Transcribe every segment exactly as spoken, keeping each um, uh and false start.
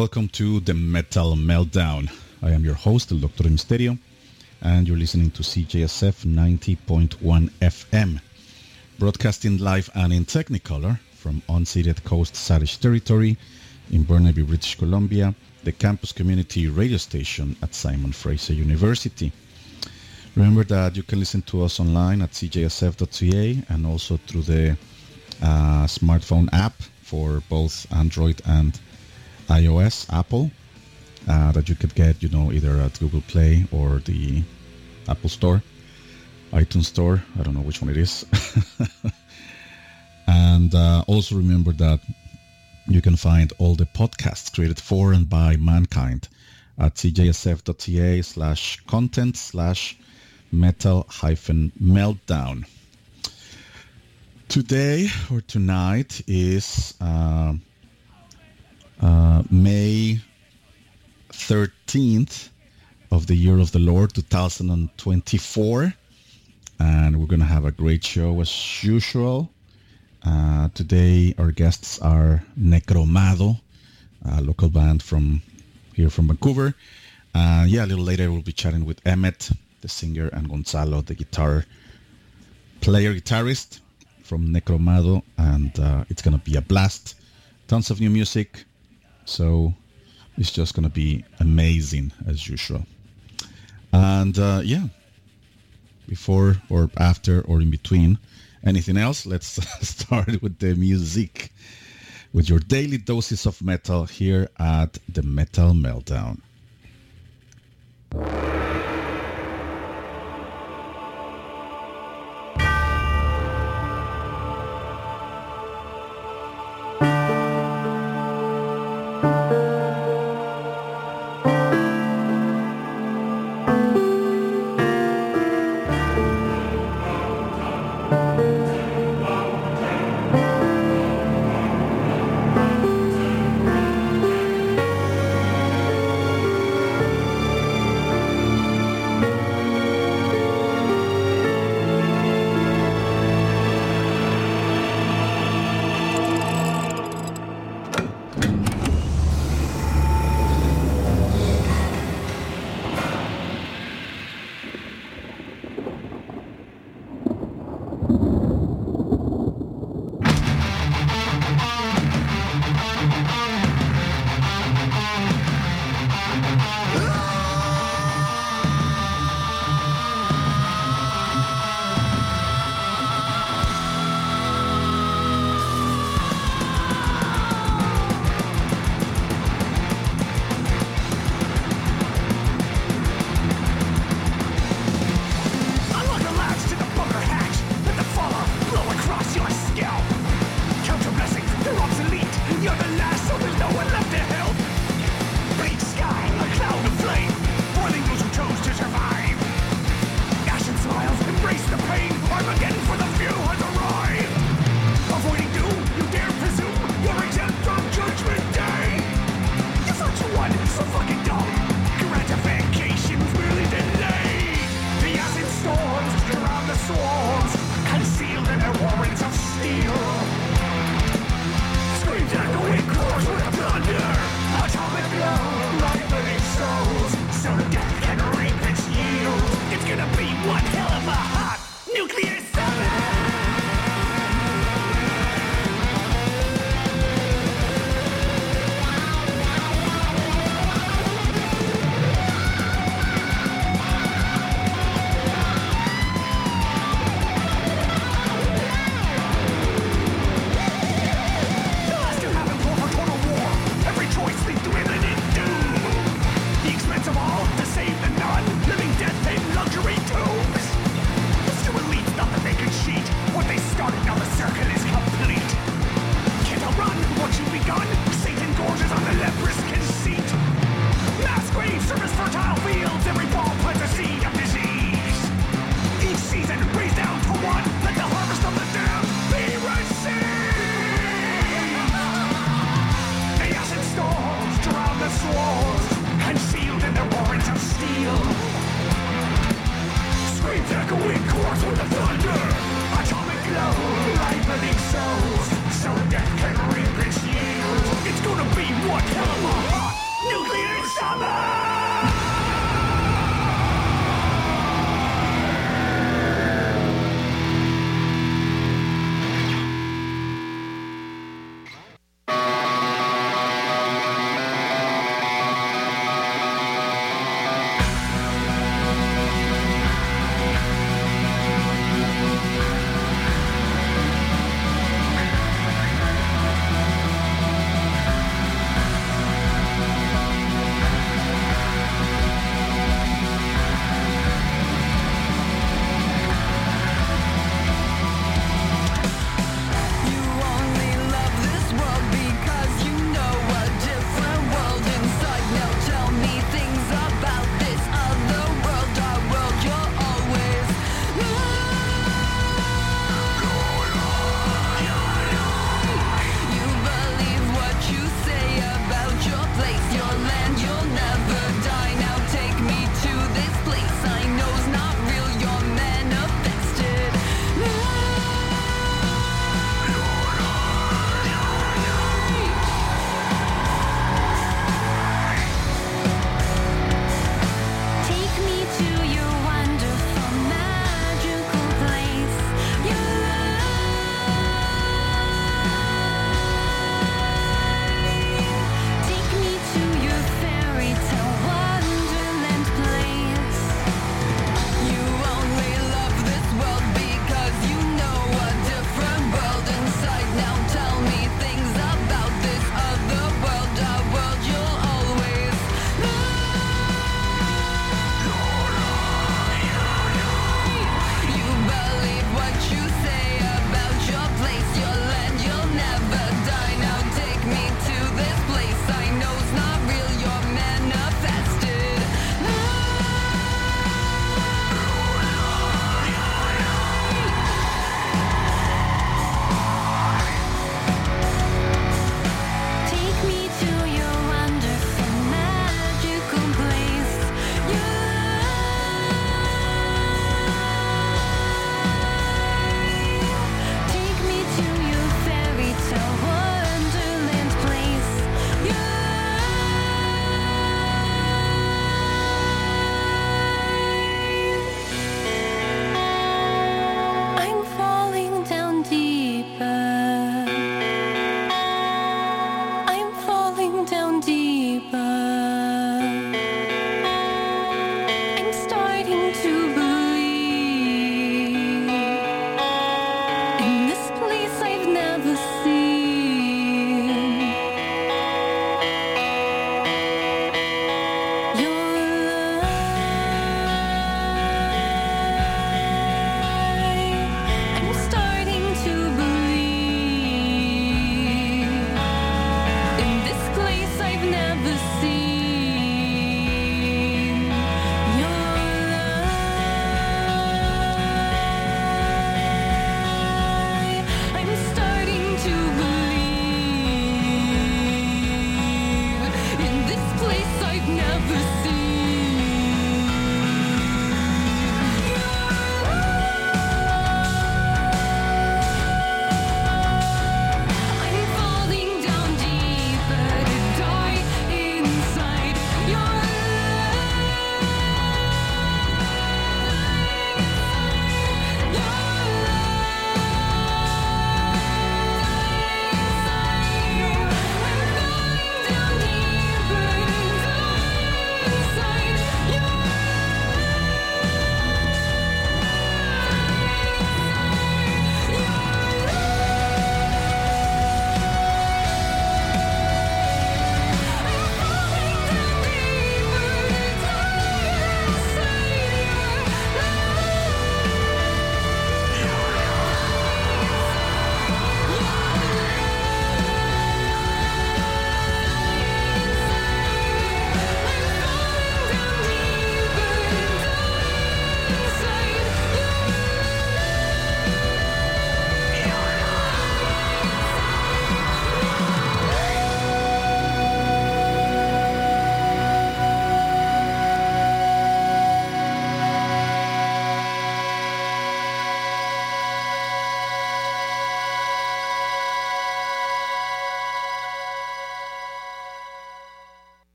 Welcome to the Metal Meltdown. I am your host, El Doctor Misterio, and you're listening to C J S F ninety point one F M, broadcasting live and in Technicolor from unceded Coast Salish territory in Burnaby, British Columbia, the campus community radio station at Simon Fraser University. Remember that you can listen to us online at c j s f dot c a and also through the uh, smartphone app for both Android and iOS, Apple, uh, that you could get, you know, either at Google Play or the Apple Store, iTunes Store. I don't know which one it is. And uh, also remember that you can find all the podcasts created for and by mankind at c j s f dot c a slash content slash metal hyphen meltdown. Today or tonight is uh, uh, May thirteenth of the year of the Lord two thousand twenty-four, and we're going to have a great show as usual. Uh, today our guests are Necromado, a local band from here from Vancouver. Uh, yeah, a little later we'll be chatting with Emmett, the singer, and Gonzalo, the guitar player, guitarist from Necromado, and uh, it's going to be a blast. Tons of new music, so it's just going to be amazing as usual. And uh, yeah, before or after or in between anything else, let's start with the music, with your daily doses of metal here at the Metal Meltdown. What hell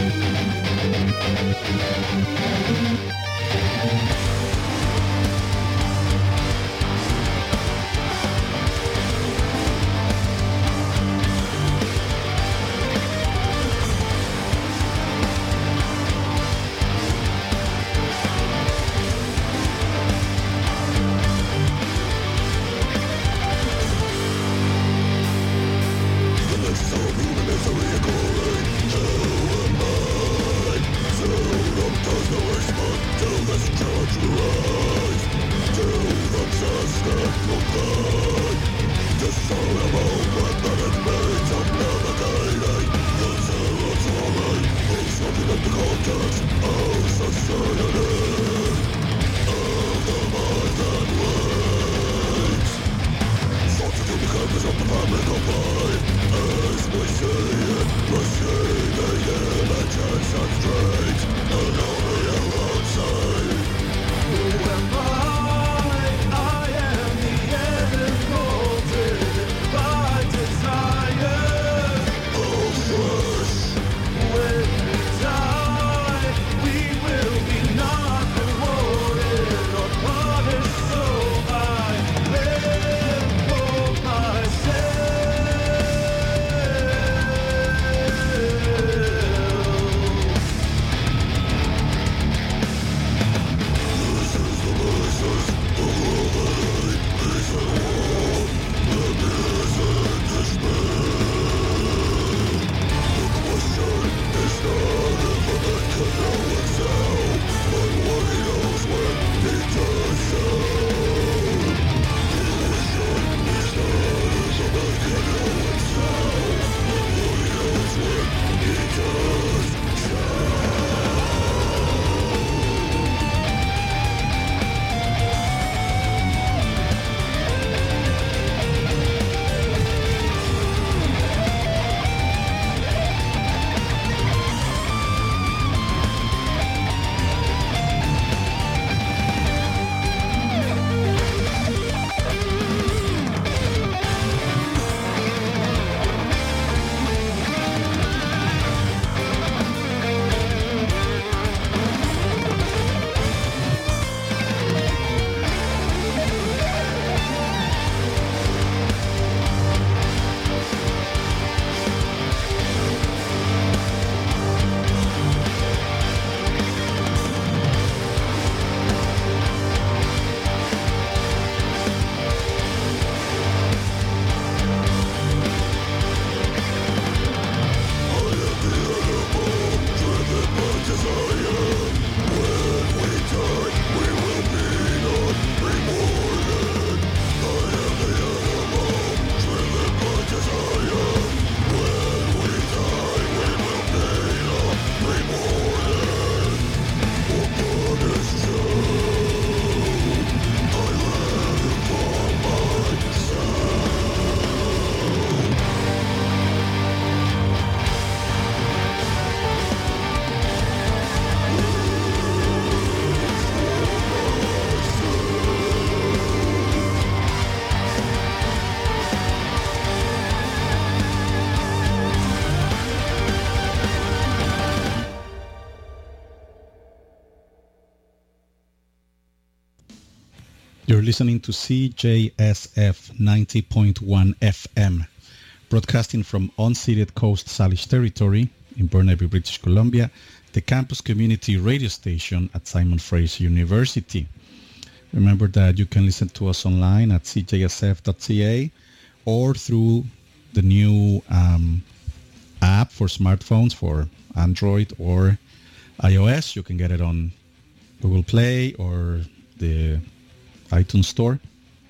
You're listening to C J S F ninety point one F M, broadcasting from unceded Coast Salish territory in Burnaby, British Columbia, the campus community radio station at Simon Fraser University. Remember that you can listen to us online at c j s f dot c a or through the new um, app for smartphones for Android or iOS. You can get it on Google Play or the iTunes Store.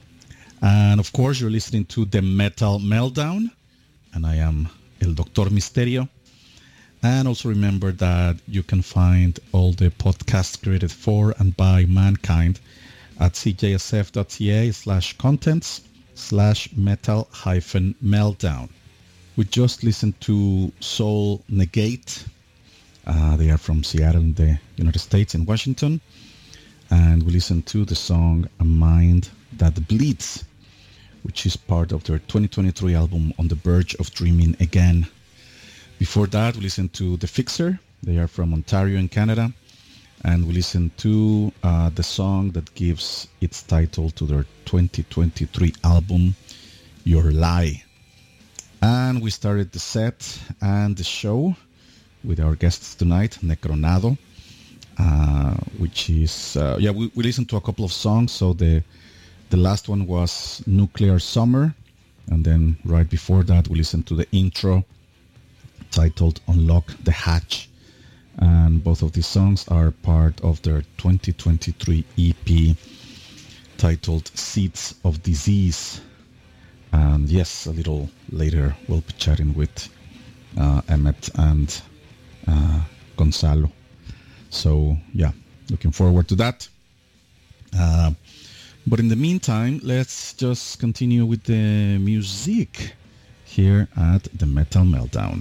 And of course, you're listening to The Metal Meltdown, and I am El Doctor Misterio. And also remember that you can find all the podcasts created for and by mankind at c j s f dot c a slash contents slash metal hyphen meltdown. We just listened to Soul Negate. Uh, they are from Seattle in the United States, in Washington. And we listened to the song A Mind That Bleeds, which is part of their twenty twenty-three album On the Verge of Dreaming Again. Before that, we listened to The Fixer They are from Ontario in Canada. And we listen to uh, the song that gives its title to their twenty twenty-three album, Your Lie. And we started the set and the show with our guests tonight, Necronado, uh, which is, uh, yeah, we, we listened to a couple of songs. So the the last one was Nuclear Summer. And then right before that, we listened to the intro titled Unlock the Hatch. And both of these songs are part of their twenty twenty-three E P titled Seeds of Disease. And yes, a little later we'll be chatting with uh, Emmett and uh, Gonzalo. So yeah, looking forward to that. Uh, but in the meantime, let's just continue with the music here at the Metal Meltdown.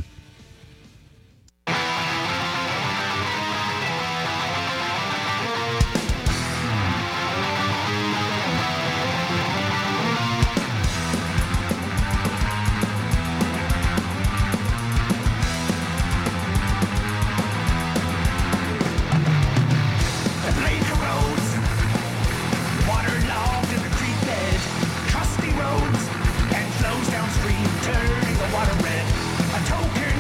Trusty roads and flows downstream, turning the water red. A token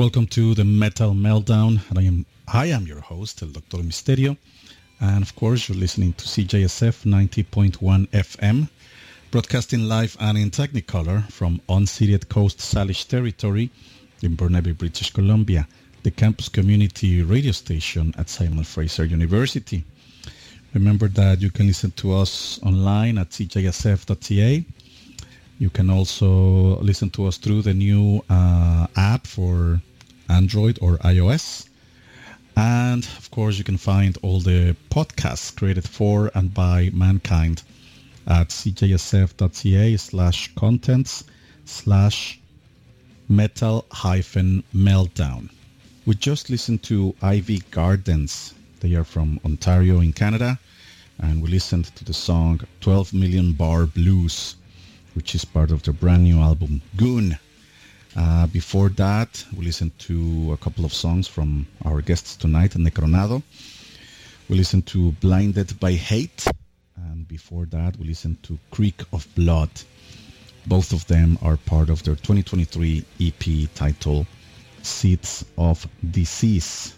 Welcome to the Metal Meltdown, and I am I am your host, El Doctor Misterio, and of course you're listening to C J S F ninety point one F M, broadcasting live and in Technicolor from unceded Coast Salish territory in Burnaby, British Columbia, the campus community radio station at Simon Fraser University. Remember that you can listen to us online at c j s f dot c a. You can also listen to us through the new uh, app for Android or iOS. And, of course, you can find all the podcasts created for and by mankind at c j s f dot c a slash contents slash metal hyphen meltdown. We just listened to Ivy Gardens. They are from Ontario in Canada. And we listened to the song twelve million Bar Blues, which is part of their brand new album, Goon. Uh, before that, we listened to a couple of songs from our guests tonight, Necronado. We listened to Blinded by Hate. And before that, we listened to Creek of Blood. Both of them are part of their twenty twenty-three E P titled Seeds of Disease.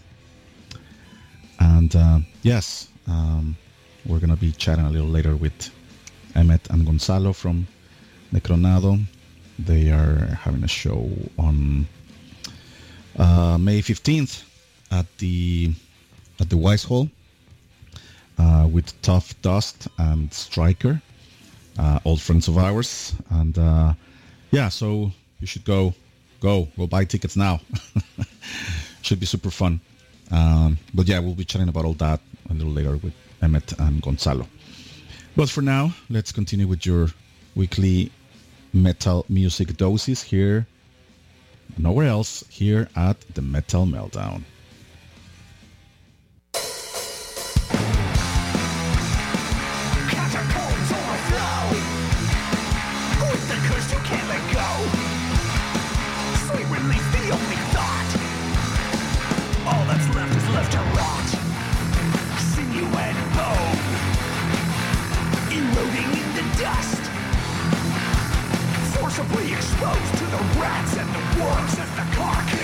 And uh, yes, um, we're going to be chatting a little later with Emmet and Gonzalo from Necronado. They are having a show on uh, May fifteenth at the at the Wise Hall uh, with Tough Dust and Striker, uh, old friends of ours. And uh, yeah, so you should go, go, go buy tickets now. Should be super fun. Um, but yeah, we'll be chatting about all that a little later with Emmet and Gonzalo. But for now, let's continue with your weekly metal music doses here, nowhere else, here at the Metal Meltdown. Catacombs overflow with the curse you can't let go. Sweet release, the only thought. All that's left is left to rot. Sinew and bone eroding in the dust, forcibly exposed to the rats and the worms as the carcass